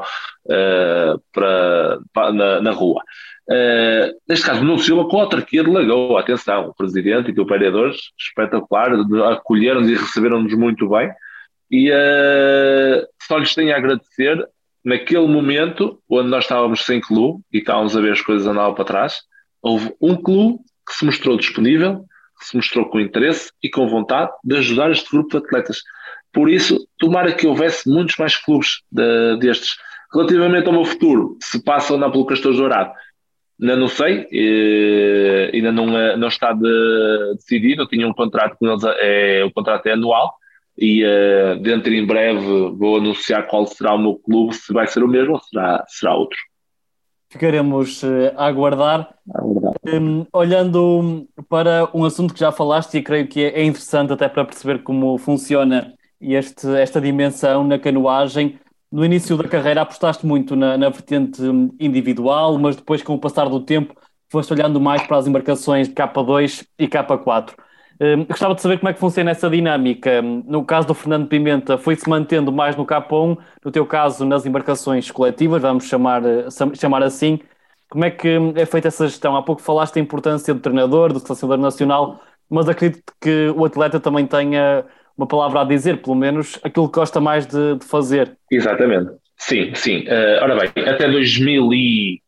na rua. Neste caso, Nuno Silva com a autarquia de Lagoa, atenção, o presidente e os vereadores, espetacular, acolheram-nos e receberam-nos muito bem, e só lhes tenho a agradecer. Naquele momento, onde nós estávamos sem clube e estávamos a ver as coisas andavam para trás, houve um clube que se mostrou disponível, que se mostrou com interesse e com vontade de ajudar este grupo de atletas. Por isso, tomara que houvesse muitos mais clubes destes. Relativamente ao meu futuro, se passa ou não pelo Castores Dourado, ainda não sei, ainda não está decidido. Eu tinha um contrato com eles, o contrato é anual, e dentro em breve vou anunciar qual será o meu clube, se vai ser o mesmo ou será outro. Ficaremos a aguardar. Olhando para um assunto que já falaste e creio que é interessante até para perceber como funciona esta dimensão na canoagem. No início da carreira apostaste muito na vertente individual, mas depois, com o passar do tempo, foste olhando mais para as embarcações de K2 e K4. Gostava de saber como é que funciona essa dinâmica. No caso do Fernando Pimenta, foi-se mantendo mais no K1, no teu caso nas embarcações coletivas, vamos chamar assim. Como é que é feita essa gestão? Há pouco falaste da importância do treinador, do selecionador nacional, mas acredito que o atleta também tenha uma palavra a dizer, pelo menos aquilo que gosta mais de fazer. Exatamente, sim. Ora bem, até 2011,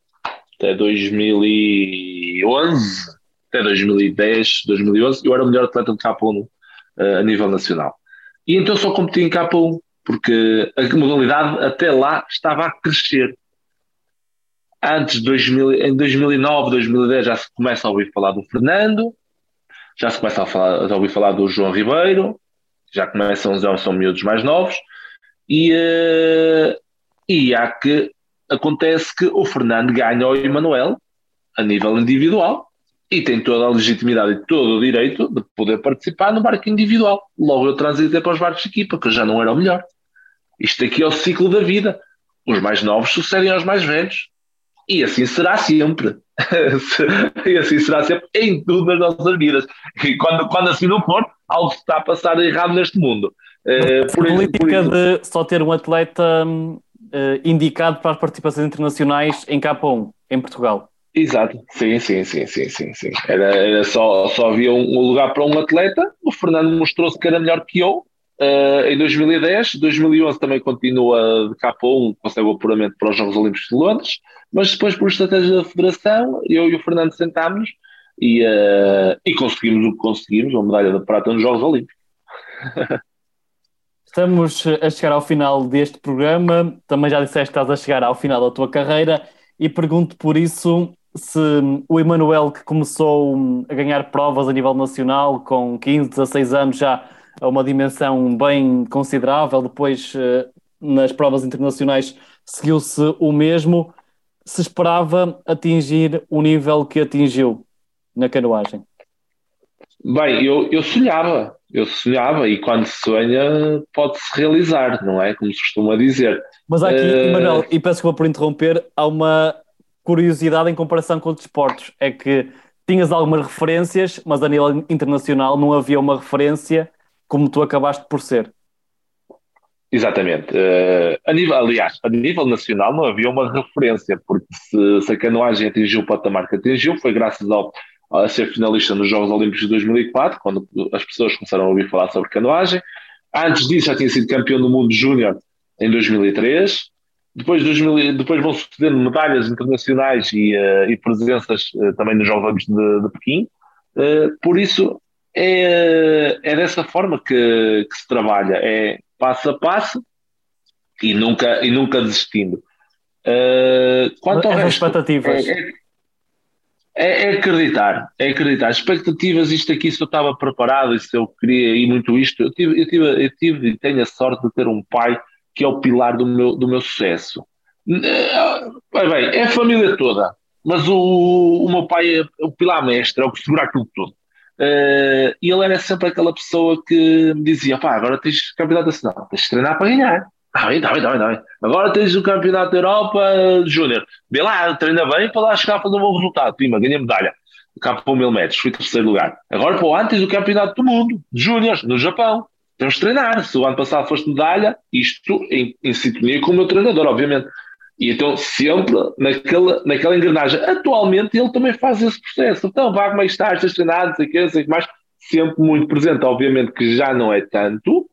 até 2010, 2011, eu era o melhor atleta de K1 a nível nacional. E então só competi em K1, porque a modalidade até lá estava a crescer. Em 2009, 2010 já se começa a ouvir falar do Fernando, já se começa a ouvir falar do João Ribeiro, já são miúdos mais novos, e acontece que o Fernando ganha ao Emanuel a nível individual e tem toda a legitimidade e todo o direito de poder participar no barco individual. Logo eu transitei para os barcos de equipa, que eu já não era o melhor. Isto aqui é o ciclo da vida. Os mais novos sucedem aos mais velhos. E assim será sempre. E assim será sempre em tudo nas nossas vidas. E quando assim não for, algo está a passar errado neste mundo. A política de só ter um atleta indicado para as participações internacionais em K1, em Portugal. Exato, sim. Era só havia um lugar para um atleta. O Fernando mostrou-se que era melhor que eu em 2010. 2011 também continua de K1, consegue o apuramento para os Jogos Olímpicos de Londres, mas depois, por estratégia da Federação, eu e o Fernando sentámos e conseguimos o que conseguimos, uma medalha de prata nos Jogos Olímpicos. Estamos a chegar ao final deste programa. Também já disseste que estás a chegar ao final da tua carreira e pergunto por isso se o Emanuel, que começou a ganhar provas a nível nacional com 15, 16 anos, já a uma dimensão bem considerável, depois nas provas internacionais seguiu-se o mesmo, se esperava atingir o nível que atingiu na canoagem. Bem, eu sonhava e quando se sonha pode-se realizar, não é? Como se costuma dizer. Mas aqui, Emanuel, e peço desculpa por interromper, há uma curiosidade em comparação com outros esportes, é que tinhas algumas referências, mas a nível internacional não havia uma referência como tu acabaste por ser. Exatamente. A nível nacional não havia uma referência, porque se a canoagem atingiu o patamar que atingiu, foi graças a ser finalista nos Jogos Olímpicos de 2004, quando as pessoas começaram a ouvir falar sobre canoagem. Antes disso já tinha sido campeão do mundo júnior em 2003. Depois vão sucedendo medalhas internacionais e presenças também nos Jogos Olímpicos de Pequim. Por isso, é dessa forma que se trabalha, é passo a passo e nunca desistindo. Quanto ao resto, expectativas. É acreditar. Expectativas, isto aqui, se eu estava preparado e se eu queria ir muito isto, eu tive e tenho a sorte de ter um pai que é o pilar do meu sucesso. Bem, é a família toda, mas o meu pai é o pilar mestre, é o que segura aquilo tudo. E ele era sempre aquela pessoa que me dizia: pá, agora tens campeonato nacional, tens de treinar para ganhar. Está bem. Agora tens o Campeonato da Europa Júnior. Vê lá, treina bem para lá chegar a fazer um bom resultado. Pima, ganhei medalha. Campo por 1000 metros, fui terceiro lugar. Agora para o ano tens o Campeonato do Mundo de Júnior, no Japão. Temos de treinar. Se o ano passado foste medalha, isto em sintonia com o meu treinador, obviamente. E então sempre naquela engrenagem. Atualmente ele também faz esse processo. Então vá, como é que está, estás treinado, não sei o que mais. Sempre muito presente. Obviamente que já não é tanto,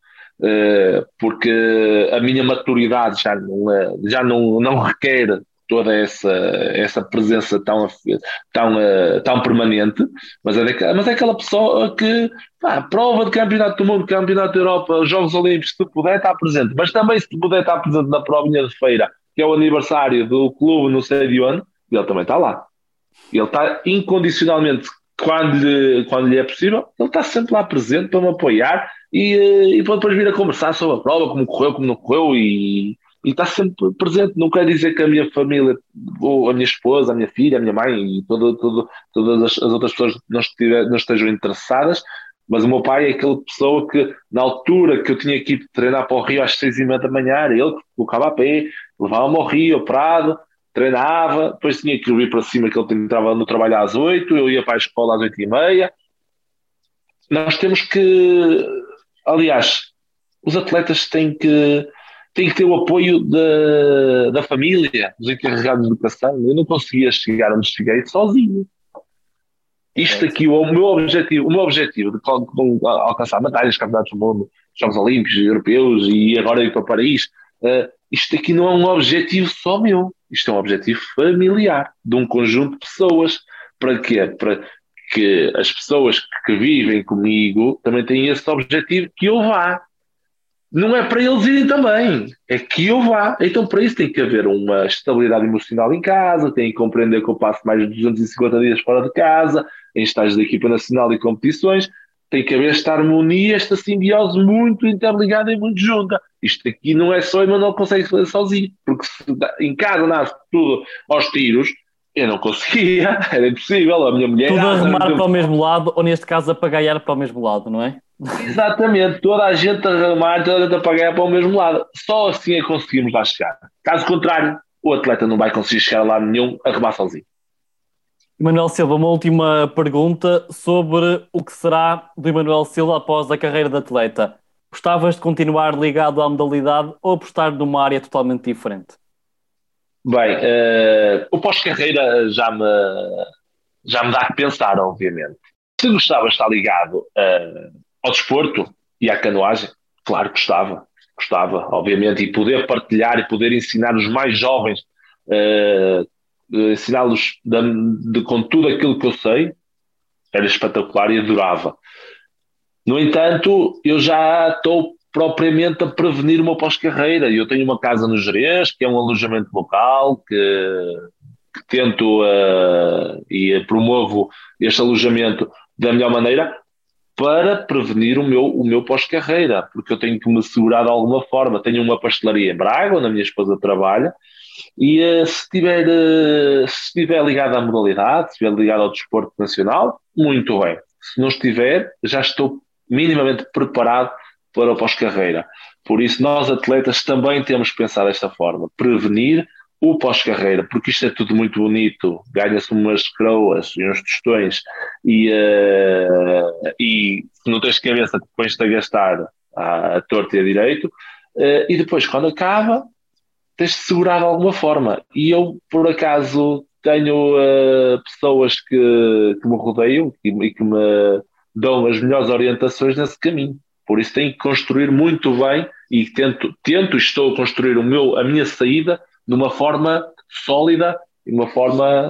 porque a minha maturidade já não requer toda essa presença tão permanente, mas é aquela pessoa que prova de Campeonato do Mundo, Campeonato da Europa, Jogos Olímpicos, se puder estar presente, mas também se puder estar presente na provinha de feira, que é o aniversário do clube não sei de onde, ele também está lá. Ele está incondicionalmente, quando lhe é possível, ele está sempre lá presente para me apoiar e para depois vir a conversar sobre a prova, como correu, como não correu, e está sempre presente. Não quer dizer que a minha família, ou a minha esposa, a minha filha, a minha mãe e todas as outras pessoas não estejam interessadas, mas o meu pai é aquela pessoa que, na altura que eu tinha que ir treinar para o Rio às 6h30 da manhã, era ele que colocava a pé, levava-me ao Rio, ao Prado, treinava, depois tinha que ir para cima, que ele entrava no trabalho às 8, eu ia para a escola às 8h30. Nós temos que, aliás, os atletas têm que ter o apoio da família, dos encarregados de educação. Eu não conseguia chegar onde cheguei sozinho. Isto aqui, o meu objetivo de alcançar medalhas, campeonatos do mundo, Jogos Olímpicos, Europeus e agora ir para Paris, isto aqui não é um objetivo só meu. Isto é um objetivo familiar, de um conjunto de pessoas. Para quê? Para que as pessoas que vivem comigo também tenham esse objetivo, que eu vá. Não é para eles irem também, é que eu vá. Então para isso tem que haver uma estabilidade emocional em casa, tem que compreender que eu passo mais de 250 dias fora de casa, em estágios da equipa nacional e competições, tem que haver esta harmonia, esta simbiose muito interligada e muito junta. Isto aqui não é só, eu não consegue fazer sozinho, porque se em casa nasce tudo aos tiros, eu não conseguia, era impossível, a minha mulher... Tudo a remar para o mesmo lado, ou neste caso a pagaiar para o mesmo lado, não é? Exatamente, toda a gente a remar, toda a gente a pagar para o mesmo lado. Só assim é que conseguimos lá chegar. Caso contrário, o atleta não vai conseguir chegar a lado nenhum a remar sozinho. Emanuel Silva, uma última pergunta sobre o que será do Emanuel Silva após a carreira de atleta. Gostavas de continuar ligado à modalidade ou apostar numa área totalmente diferente? Bem, o pós-carreira já me dá que pensar, obviamente. Se gostava de estar ligado ao desporto e à canoagem, claro que gostava, obviamente, e poder partilhar e poder ensinar os mais jovens, ensiná-los com tudo aquilo que eu sei, era espetacular e adorava. No entanto, eu já estou propriamente a prevenir o meu pós-carreira. Eu tenho uma casa no Gerês, que é um alojamento local, que tento e promovo este alojamento da melhor maneira para prevenir o meu pós-carreira, porque eu tenho que me segurar de alguma forma. Tenho uma pastelaria em Braga, onde a minha esposa trabalha, e se estiver ligado à modalidade, se estiver ligado ao desporto nacional, muito bem. Se não estiver, já estou minimamente preparado para o pós-carreira. Por isso, nós atletas também temos que pensar desta forma, prevenir o pós-carreira, porque isto é tudo muito bonito, ganha-se umas croas e uns tostões e se não tens cabeça, pões-te a gastar à torta e a direito, e depois quando acaba tens de segurar de alguma forma. E eu, por acaso, tenho pessoas que me rodeiam e que me dão as melhores orientações nesse caminho. Por isso tenho que construir muito bem e estou a construir a minha saída de uma forma sólida, de uma forma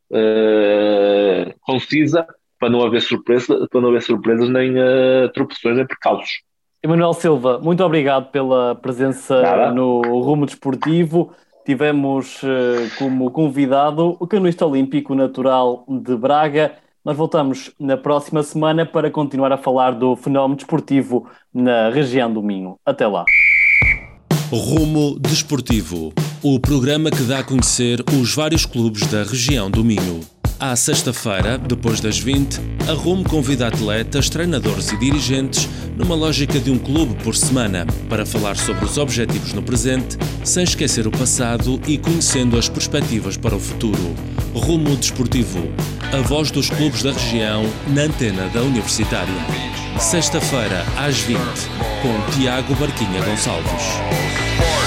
concisa, para não haver surpresas nem tropeções nem percalços. Emanuel Silva, muito obrigado pela presença no Rumo Desportivo. Tivemos como convidado o canoista olímpico natural de Braga. Nós voltamos na próxima semana para continuar a falar do fenómeno desportivo na região do Minho. Até lá. Rumo Desportivo, o programa que dá a conhecer os vários clubes da região do Minho. À sexta-feira, depois das 20, a Rumo convida atletas, treinadores e dirigentes numa lógica de um clube por semana para falar sobre os objetivos no presente, sem esquecer o passado e conhecendo as perspectivas para o futuro. Rumo Desportivo, a voz dos clubes da região na antena da Universitária. Sexta-feira, às 20, com Tiago Barquinha Gonçalves.